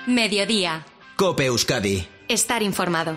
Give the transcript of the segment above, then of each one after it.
Mediodía. COPE Euskadi. Estar informado.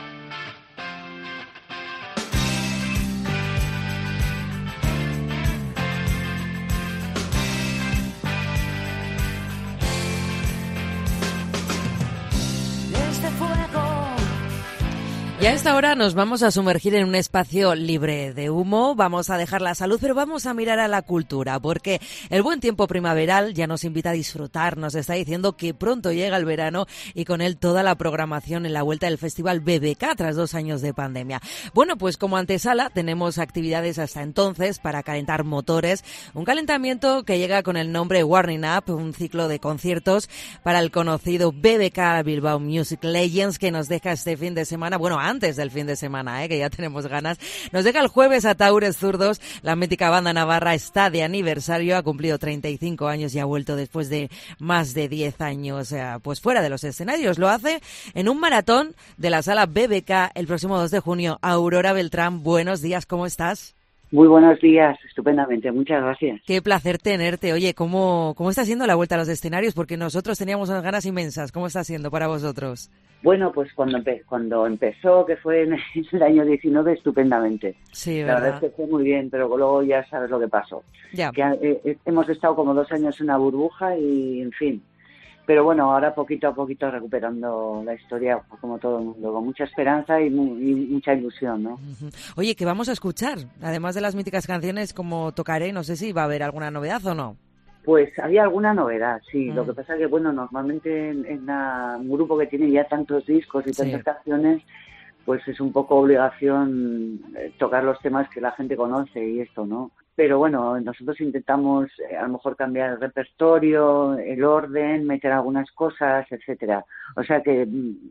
Y a esta hora nos vamos a sumergir en un espacio libre de humo, vamos a dejar la salud, pero vamos a mirar a la cultura, porque el buen tiempo primaveral ya nos invita a disfrutar, nos está diciendo que pronto llega el verano y con él toda la programación en la vuelta del Festival BBK tras 2 años de pandemia. Bueno, pues como antesala tenemos actividades hasta entonces para calentar motores, un calentamiento que llega con el nombre Warming Up, un ciclo de conciertos para el conocido BBK Bilbao Music Legends que nos deja este fin de semana, bueno, antes del fin de semana, que ya tenemos ganas. Nos deja el jueves a Taures Zurdos. La mítica banda navarra está de aniversario, ha cumplido 35 años y ha vuelto después de más de 10 años pues fuera de los escenarios. Lo hace en un maratón de la sala BBK el próximo 2 de junio. Aurora Beltrán, buenos días, ¿cómo estás? Muy buenos días, estupendamente, muchas gracias. Qué placer tenerte. Oye, ¿cómo está siendo la vuelta a los escenarios? Porque nosotros teníamos unas ganas inmensas. ¿Cómo está siendo para vosotros? Bueno, pues cuando empezó, que fue en el año 19, estupendamente. Sí, la verdad es que fue muy bien, pero luego ya sabes lo que pasó. Ya. Que hemos estado como 2 años en una burbuja y, en fin. Pero bueno, ahora poquito a poquito recuperando la historia, como todo el mundo, con mucha esperanza y mucha ilusión, ¿no? Oye, ¿qué vamos a escuchar? Además de las míticas canciones como Tocaré, no sé si va a haber alguna novedad o no. Pues había alguna novedad, sí. Lo que pasa es que, bueno, normalmente en un grupo que tiene ya tantos discos y tantas canciones, pues es un poco obligación tocar los temas que la gente conoce y esto, ¿no? Pero bueno, nosotros intentamos a lo mejor cambiar el repertorio, el orden, meter algunas cosas, etcétera. O sea que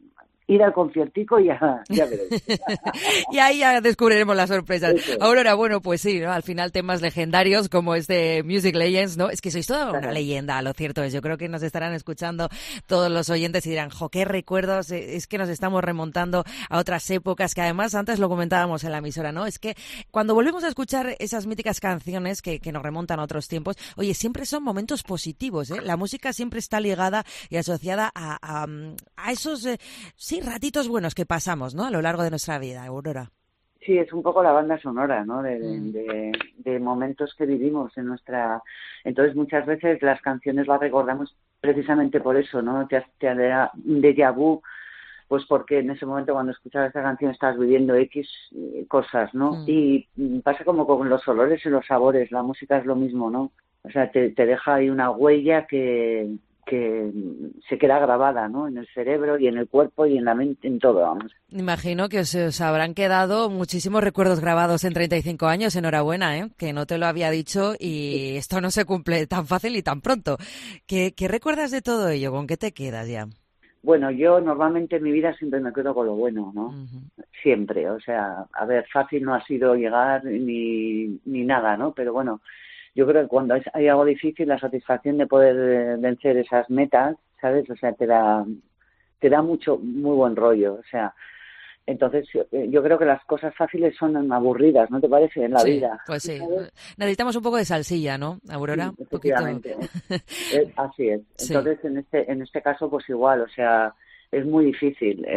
ir al conciertico ya veréis. Y ahí ya descubriremos las sorpresas. Eso. Aurora, bueno, pues sí, ¿no? Al final temas legendarios como este Music Legends, ¿no? Es que sois toda una leyenda, lo cierto es. Yo creo que nos estarán escuchando todos los oyentes y dirán, jo, qué recuerdos, es que nos estamos remontando a otras épocas, que además antes lo comentábamos en la emisora, ¿no? Es que cuando volvemos a escuchar esas míticas canciones que nos remontan a otros tiempos, oye, siempre son momentos positivos, ¿eh? La música siempre está ligada y asociada a esos, sí, ratitos buenos que pasamos, ¿no? A lo largo de nuestra vida, Aurora. Sí, es un poco la banda sonora, ¿no? De momentos que vivimos en nuestra... Entonces, muchas veces las canciones las recordamos precisamente por eso, ¿no? Te da un déjà vu, pues porque en ese momento cuando escuchabas esta canción estás viviendo X cosas, ¿no? Y pasa como con los olores y los sabores, la música es lo mismo, ¿no? O sea, te deja ahí una huella que se queda grabada, ¿no? En el cerebro y en el cuerpo y en la mente, en todo, vamos. Imagino que os habrán quedado muchísimos recuerdos grabados en 35 años. Enhorabuena, ¿eh? Que no te lo había dicho y esto no se cumple tan fácil y tan pronto. ¿Qué recuerdas de todo ello? ¿Con qué te quedas ya? Bueno, yo normalmente en mi vida siempre me quedo con lo bueno, ¿no? Siempre, o sea, a ver, fácil no ha sido llegar ni nada, ¿no? Pero bueno, yo creo que cuando hay algo difícil, la satisfacción de poder vencer esas metas, ¿sabes? O sea, te da muy buen rollo, o sea, entonces yo creo que las cosas fáciles son aburridas, ¿no te parece? En la vida. Pues sí, ¿sabes? Necesitamos un poco de salsilla, ¿no, Aurora? Sí, efectivamente. Así es. Sí. Entonces, en este caso, pues igual, o sea, es muy difícil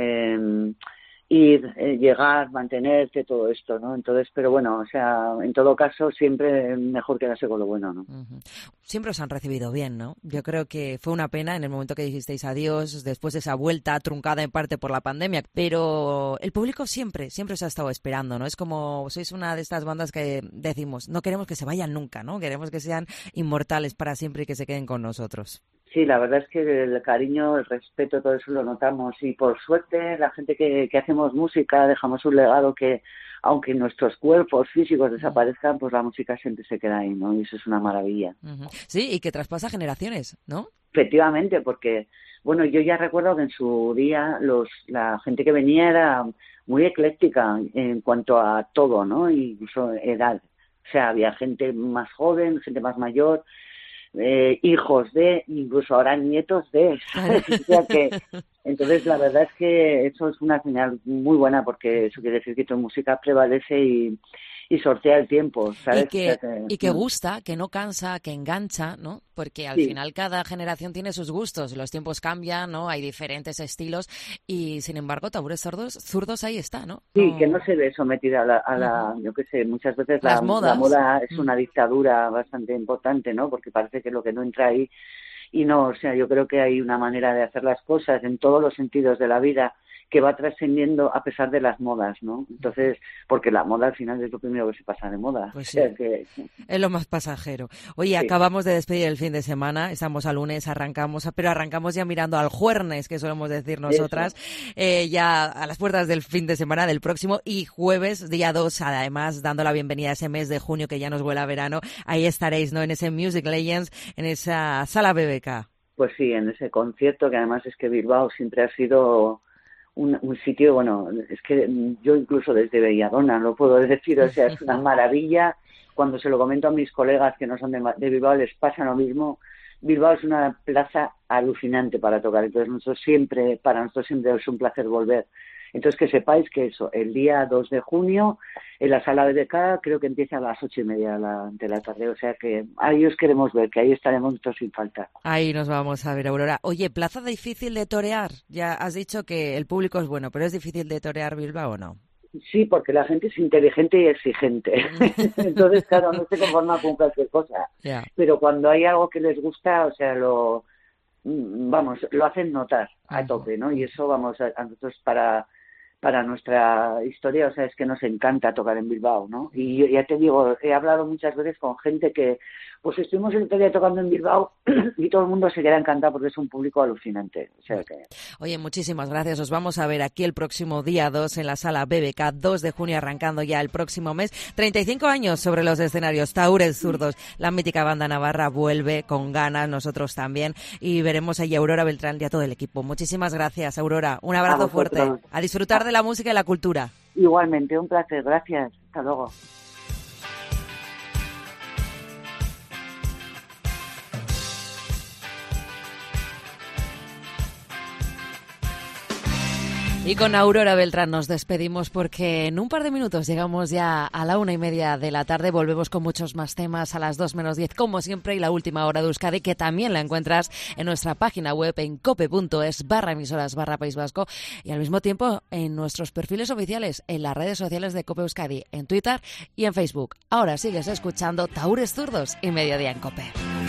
ir, llegar, mantenerte, todo esto, ¿no? Entonces, pero bueno, o sea, en todo caso, siempre mejor quedarse con lo bueno, ¿no? Siempre os han recibido bien, ¿no? Yo creo que fue una pena en el momento que dijisteis adiós, después de esa vuelta truncada en parte por la pandemia, pero el público siempre os ha estado esperando, ¿no? Es como, sois una de estas bandas que decimos, no queremos que se vayan nunca, ¿no? Queremos que sean inmortales para siempre y que se queden con nosotros. Sí, la verdad es que el cariño, el respeto, todo eso lo notamos y por suerte la gente que hacemos música dejamos un legado que, aunque nuestros cuerpos físicos desaparezcan, pues la música siempre se queda ahí, ¿no? Y eso es una maravilla. Sí, y que traspasa generaciones, ¿no? Efectivamente, porque, bueno, yo ya recuerdo que en su día la gente que venía era muy ecléctica en cuanto a todo, ¿no? Incluso edad. O sea, había gente más joven, gente más mayor, hijos de, incluso ahora nietos de, ¿sabes? O sea que, entonces la verdad es que eso es una señal muy buena porque eso quiere decir que tu música prevalece sortea el tiempo, ¿sabes? Y que gusta, que no cansa, que engancha, ¿no? Porque al final cada generación tiene sus gustos, los tiempos cambian, ¿no? Hay diferentes estilos y, sin embargo, Tahúres Zurdos ahí está, ¿no? Sí, que no se ve sometida a la yo qué sé, muchas veces la moda es una dictadura bastante importante, ¿no? Porque parece que lo que no entra ahí, y no, o sea, yo creo que hay una manera de hacer las cosas en todos los sentidos de la vida que va trascendiendo a pesar de las modas, ¿no? Entonces, porque la moda al final es lo primero que se pasa de moda. Pues sí, es lo más pasajero. Oye, acabamos de despedir el fin de semana, estamos a lunes, pero arrancamos ya mirando al jueves, que solemos decir nosotras, ya a las puertas del fin de semana del próximo, y jueves, día 2, además, dando la bienvenida a ese mes de junio que ya nos huele a verano. Ahí estaréis, ¿no? En ese Music Legends, en esa sala BBK. Pues sí, en ese concierto, que además es que Bilbao siempre ha sido un sitio, bueno, es que yo incluso desde Belladona lo puedo decir, o sea, es una maravilla. Cuando se lo comento a mis colegas que no son de Bilbao, les pasa lo mismo. Bilbao es una plaza alucinante para tocar, entonces para nosotros siempre es un placer volver. Entonces, que sepáis que eso, el día 2 de junio, en la sala BBK, creo que empieza a las 8:30 de la tarde. O sea que ahí os queremos ver, que ahí estaremos nosotros sin falta. Ahí nos vamos a ver, Aurora. Oye, ¿plaza difícil de torear? Ya has dicho que el público es bueno, pero ¿es difícil de torear Bilbao o no? Sí, porque la gente es inteligente y exigente. Entonces, claro, no se conforma con cualquier cosa. Yeah. Pero cuando hay algo que les gusta, o sea, lo hacen notar a tope, ¿no? Y eso, a nosotros para nuestra historia, o sea, es que nos encanta tocar en Bilbao, ¿no? Y yo, ya te digo, he hablado muchas veces con gente que, pues estuvimos el otro día tocando en Bilbao y todo el mundo se queda encantado porque es un público alucinante. O sea que... Oye, muchísimas gracias. Os vamos a ver aquí el próximo día 2 en la sala BBK, 2 de junio, arrancando ya el próximo mes. 35 años sobre los escenarios, Tahúres Zurdos. La mítica banda navarra vuelve con ganas, nosotros también. Y veremos ahí a Aurora Beltrán y a todo el equipo. Muchísimas gracias, Aurora. Un abrazo fuerte. A disfrutar de la música y la cultura. Igualmente, un placer. Gracias. Hasta luego. Y con Aurora Beltrán nos despedimos porque en un par de minutos llegamos ya a la 1:30 de la tarde. Volvemos con muchos más temas a las 2:10, como siempre, y la última hora de Euskadi, que también la encuentras en nuestra página web en cope.es/emisoras/País Vasco, y al mismo tiempo en nuestros perfiles oficiales en las redes sociales de Cope Euskadi, en Twitter y en Facebook. Ahora sigues escuchando Tahúres Zurdos y Mediodía en Cope.